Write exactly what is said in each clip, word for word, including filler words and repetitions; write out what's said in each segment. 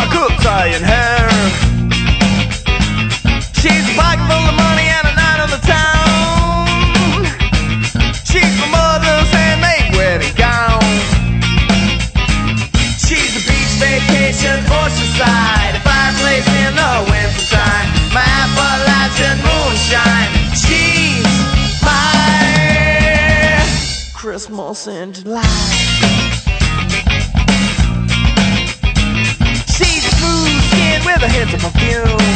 a cook tying hair. She's a pocket full of money and a night on the town. She's my mother's handmade wedding gown. She's a beach vacation, oceanside, a fireplace in the wintertime, my Appalachian moonshine. She's my Christmas in July. She's smooth skin with a hint of perfume.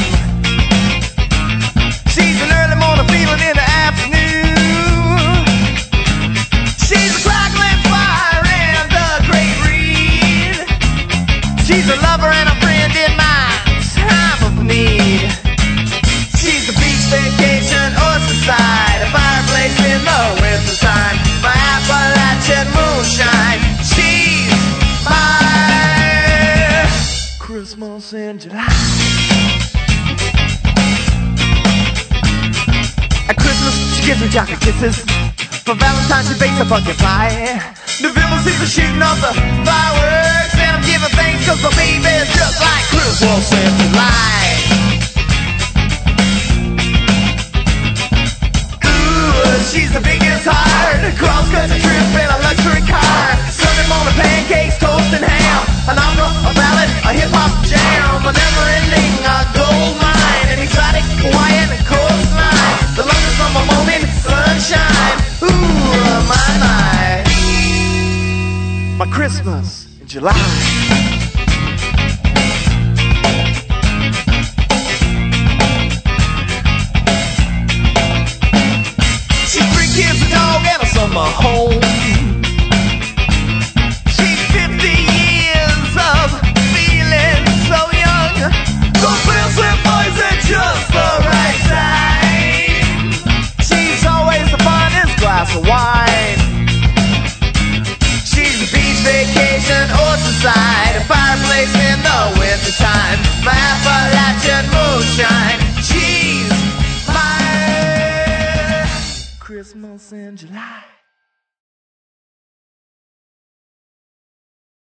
She's an early morning feeling in the afternoon. She's a crackling fire and a great read. She's a lover and a friend in my time of need. She's a beach vacation, oceanside, a fireplace in the wintertime, my Appalachian moonshine. She's my Christmas in July. At Christmas, she gives me chocolate kisses. For Valentine's, she bakes a pumpkin pie. November sees her shooting off the fireworks, and I'm giving thanks cause my baby's just like Christmas in July. Ooh, she's the biggest heart, cross-country trip in a luxury car, Sunday morning pancakes, toast and ham, an opera, a ballad, a hip-hop jam, a never-ending uh, gold mine, an exotic Hawaiian coastline, the London summer morning sunshine. Ooh, my, my, my Christmas in July. She's three kids, a dog, and a summer home. She's fifty years of feeling so young. Those little slim boys at just the right time. She's always the finest glass of wine. She's a beach vacation, oceanside, a fireplace in the wintertime, my Appalachian moonshine. She's my Christmas in July.